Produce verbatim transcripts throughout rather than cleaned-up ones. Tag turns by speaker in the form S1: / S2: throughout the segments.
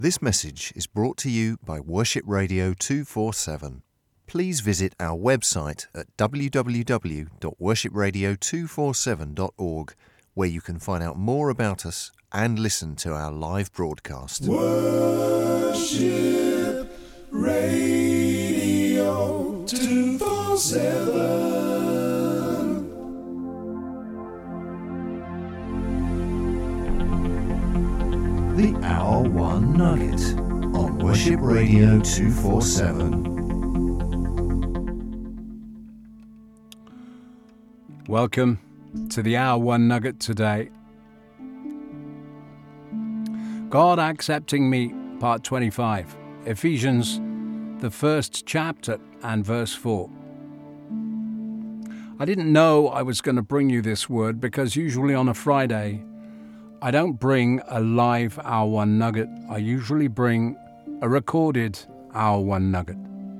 S1: This message is brought to you by Worship Radio two forty-seven. Please visit our website at w w w dot worship radio two forty-seven dot org, where you can find out more about us and listen to our live broadcast.
S2: Worship Radio two forty-seven.
S1: The Hour One Nugget on Worship Radio two forty-seven.
S3: Welcome to the Hour One Nugget today. God Accepting Me, Part twenty-five, Ephesians, the first chapter and verse four. I didn't know I was going to bring you this word because usually on a Friday, I don't bring a live Hour One Nugget. I usually bring a recorded Hour One Nugget.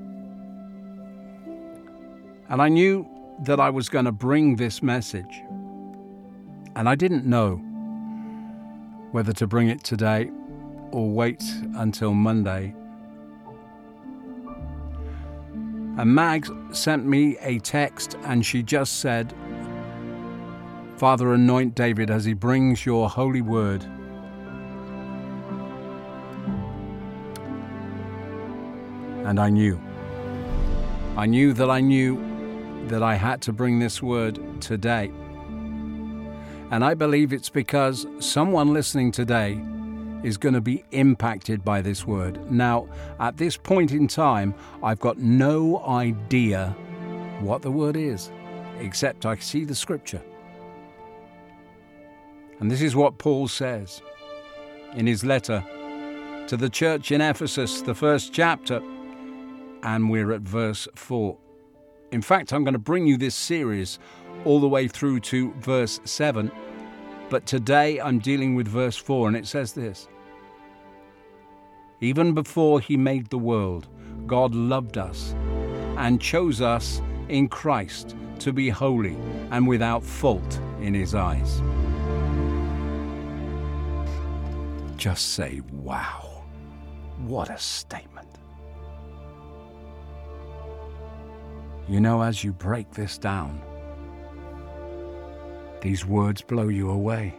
S3: And I knew that I was going to bring this message. And I didn't know whether to bring it today or wait until Monday. And Mags sent me a text and she just said, Father, anoint David as he brings your holy word. And I knew. I knew that I knew that I had to bring this word today. And I believe it's because someone listening today is going to be impacted by this word. Now, at this point in time, I've got no idea what the word is, except I see the scripture. And this is what Paul says in his letter to the church in Ephesus, the first chapter, and we're at verse four. In fact, I'm going to bring you this series all the way through to verse seven, but today I'm dealing with verse four, and it says this. Even before he made the world, God loved us and chose us in Christ to be holy and without fault in his eyes. Just say, wow, what a statement. You know, as you break this down, these words blow you away.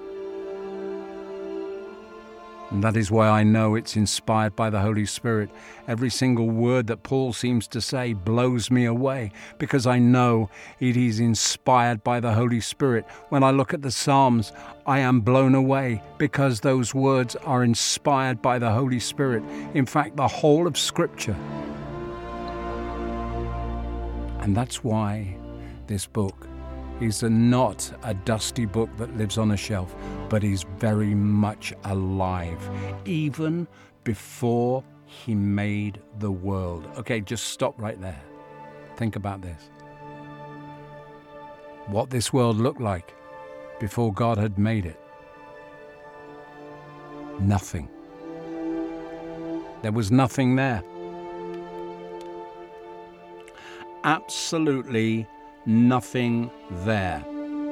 S3: And that is why I know it's inspired by the Holy Spirit. Every single word that Paul seems to say blows me away because I know it is inspired by the Holy Spirit. When I look at the Psalms, I am blown away because those words are inspired by the Holy Spirit. In fact, the whole of Scripture. And that's why this book is a, not a dusty book that lives on a shelf, but is very much alive, even before he made the world. Okay, just stop right there. Think about this. What this world looked like before God had made it. Nothing. There was nothing there. Absolutely nothing there.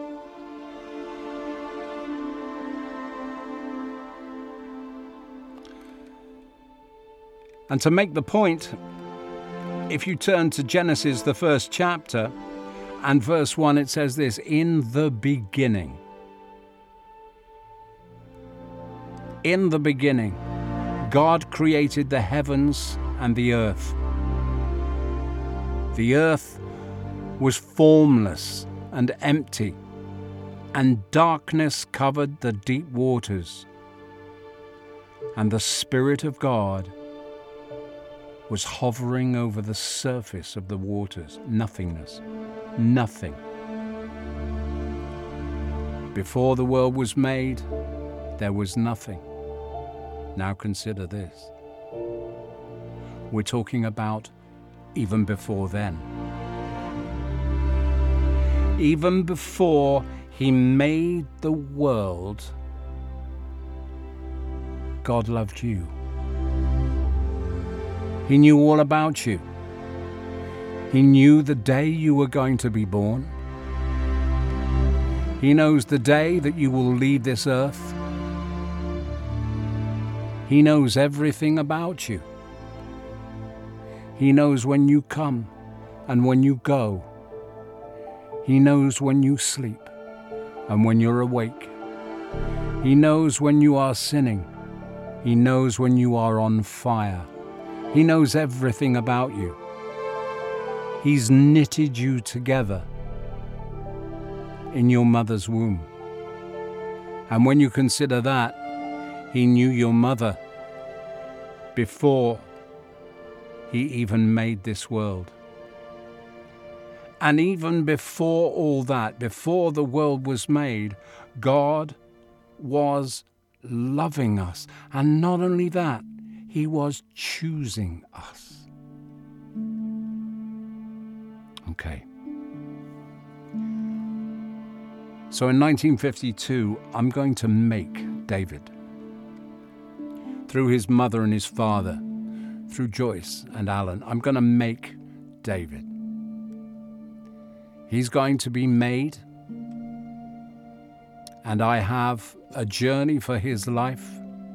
S3: And to make the point, if you turn to Genesis, the first chapter, and verse one, it says this, in the beginning. In the beginning, God created the heavens and the earth. The earth was formless and empty, and darkness covered the deep waters. And the Spirit of God was hovering over the surface of the waters. Nothingness. Nothing. Before the world was made, there was nothing. Now consider this. We're talking about even before then. Even before he made the world, God loved you. He knew all about you. He knew the day you were going to be born. He knows the day that you will leave this earth. He knows everything about you. He knows when you come and when you go. He knows when you sleep and when you're awake. He knows when you are sinning. He knows when you are on fire. He knows everything about you. He's knitted you together in your mother's womb. And when you consider that, He knew your mother before He even made this world. And even before all that, before the world was made, God was loving us. And not only that, He was choosing us. Okay. So in nineteen fifty-two, I'm going to make David. Through his mother and his father, through Joyce and Alan, I'm going to make David. He's going to be made, and I have a journey for his life.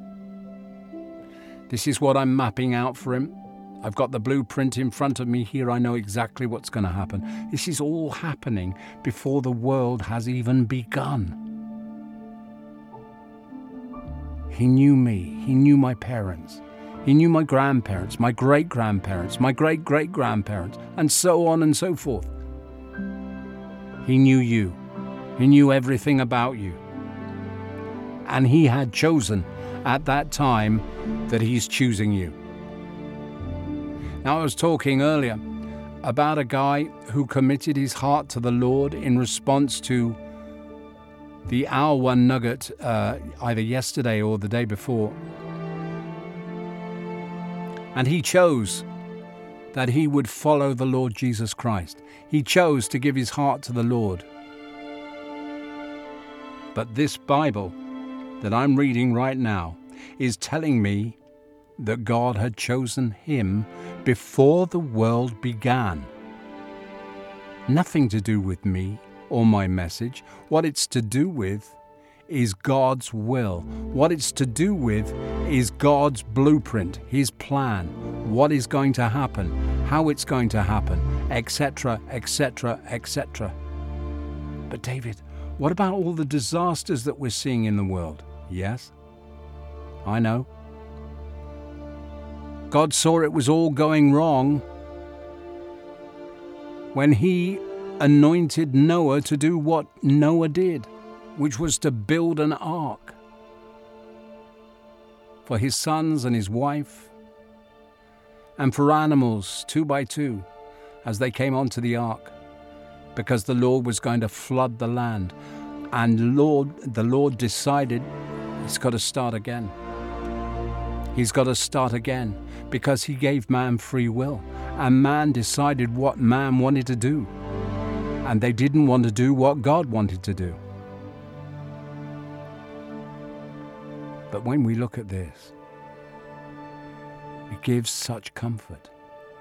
S3: This is what I'm mapping out for him. I've got the blueprint in front of me here. I know exactly what's going to happen. This is all happening before the world has even begun. He knew me. He knew my parents. He knew my grandparents, my great-grandparents, my great-great-grandparents, and so on and so forth. He knew you. He knew everything about you. And He had chosen at that time that He's choosing you. Now, I was talking earlier about a guy who committed his heart to the Lord in response to the Hour One Nugget uh, either yesterday or the day before. And he chose that he would follow the Lord Jesus Christ. He chose to give his heart to the Lord. But this Bible that I'm reading right now is telling me that God had chosen him before the world began. Nothing to do with me or my message. What it's to do with is God's will. What it's to do with is God's blueprint, His plan, what is going to happen, how it's going to happen, et cetera, et cetera, et cetera. But David, what about all the disasters that we're seeing in the world? Yes, I know. God saw it was all going wrong when He anointed Noah to do what Noah did, which was to build an ark for his sons and his wife and for animals two by two as they came onto the ark, because the Lord was going to flood the land. And Lord, the Lord decided He's got to start again. He's got to start again because He gave man free will, and man decided what man wanted to do, and they didn't want to do what God wanted to do. But when we look at this, it gives such comfort,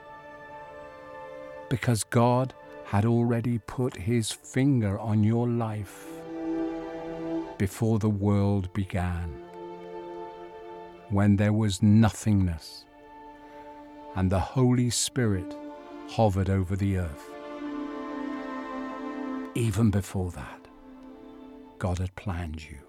S3: because God had already put His finger on your life before the world began, when there was nothingness and the Holy Spirit hovered over the earth. Even before that, God had planned you.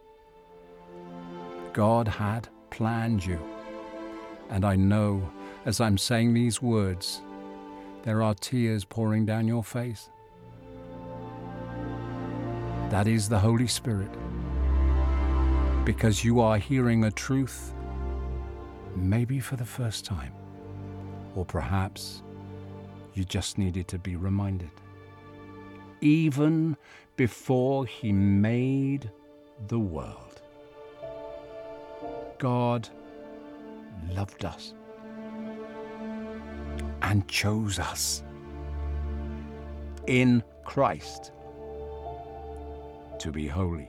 S3: God had planned you. And I know as I'm saying these words, there are tears pouring down your face. That is the Holy Spirit, because you are hearing a truth, maybe for the first time, or perhaps you just needed to be reminded. Even before He made the world, God loved us and chose us in Christ to be holy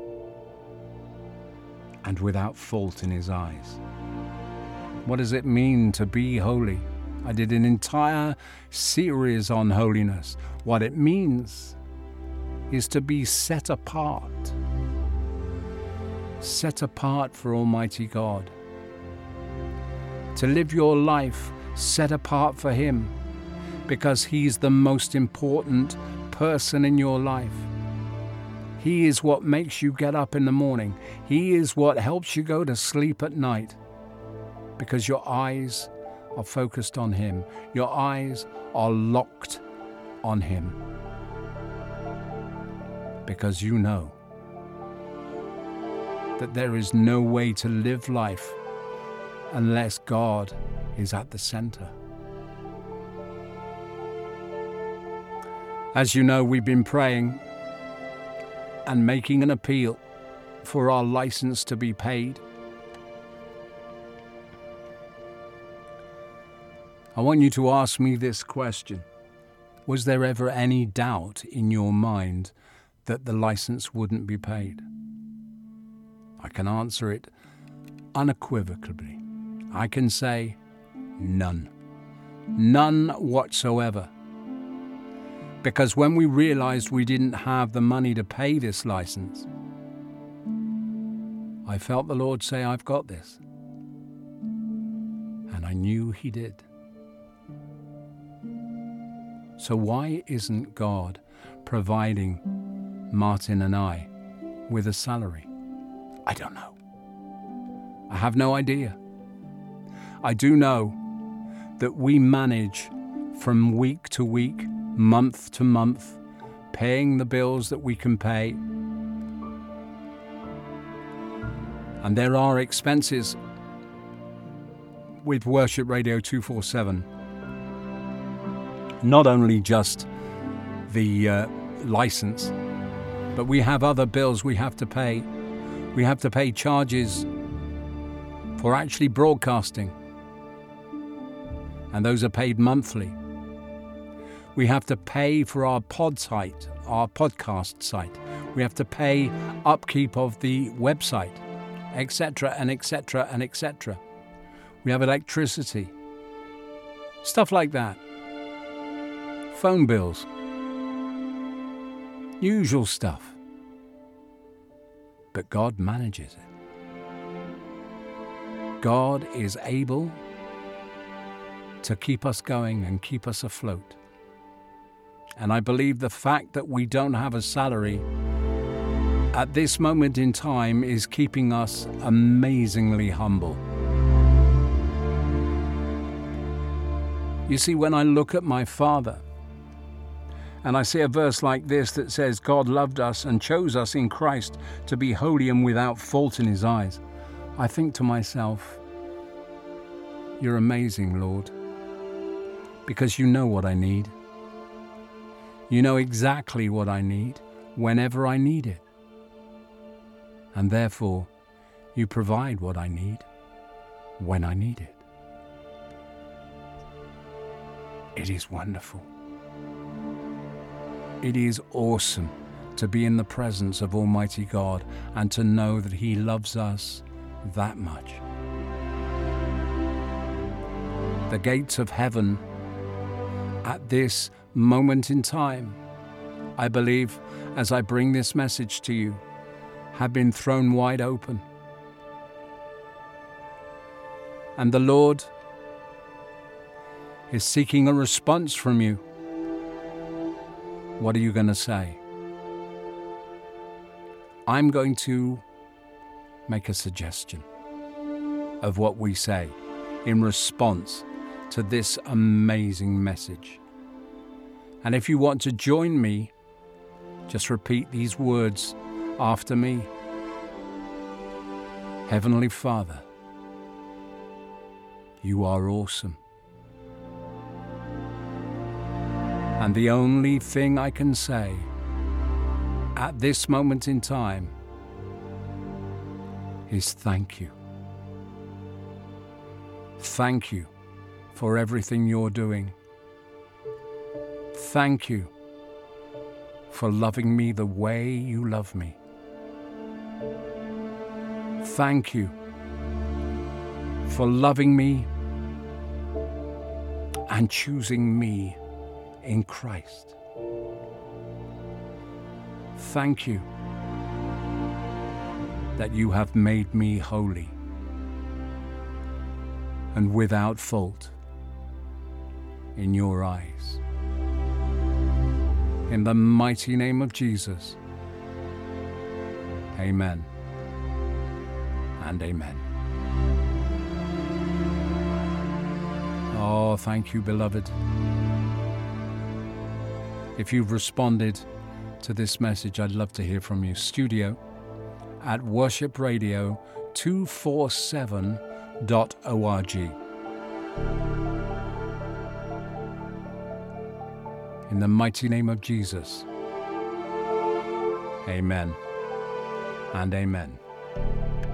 S3: and without fault in His eyes. What does it mean to be holy? I did an entire series on holiness. What it means is to be set apart. Set apart for Almighty God. to live your life set apart for Him, because He's the most important person in your life. He is what makes you get up in the morning. He is what helps you go to sleep at night, because your eyes are focused on Him. Your eyes are locked on Him, because you know that there is no way to live life unless God is at the center. As you know, we've been praying and making an appeal for our license to be paid. I want you to ask me this question. Was there ever any doubt in your mind that the license wouldn't be paid? I can answer it unequivocally. I can say none. None whatsoever. Because when we realized we didn't have the money to pay this license, I felt the Lord say, I've got this. And I knew He did. So why isn't God providing Martin and I with a salary? I don't know. I have no idea. I do know that we manage from week to week, month to month, paying the bills that we can pay. And there are expenses with Worship Radio two forty-seven. Not only just the uh, license, but we have other bills we have to pay. We have to pay charges for actually broadcasting, and those are paid monthly. We have to pay for our pod site, our podcast site. We have to pay upkeep of the website, et cetera, and et cetera, and et cetera. We have electricity, stuff like that. Phone bills, usual stuff. But God manages it. God is able to keep us going and keep us afloat. And I believe the fact that we don't have a salary at this moment in time is keeping us amazingly humble. You see, when I look at my Father, and I see a verse like this that says, God loved us and chose us in Christ to be holy and without fault in His eyes, I think to myself, you're amazing, Lord, because you know what I need. You know exactly what I need whenever I need it. And therefore, you provide what I need when I need it. It is wonderful. It is awesome to be in the presence of Almighty God and to know that He loves us that much. The gates of heaven at this moment in time, I believe, as I bring this message to you, have been thrown wide open. And the Lord is seeking a response from you. What are you going to say? I'm going to make a suggestion of what we say in response to this amazing message. And if you want to join me, just repeat these words after me. Heavenly Father, you are awesome. And the only thing I can say at this moment in time is thank you. Thank you for everything you're doing. Thank you for loving me the way you love me. Thank you for loving me and choosing me in Christ. Thank you that you have made me holy. and without fault in your eyes. In the mighty name of Jesus, amen and amen. Oh, thank you, beloved. If you've responded to this message, I'd love to hear from you. Studio at worship radio two forty-seven dot org. In the mighty name of Jesus, amen and amen.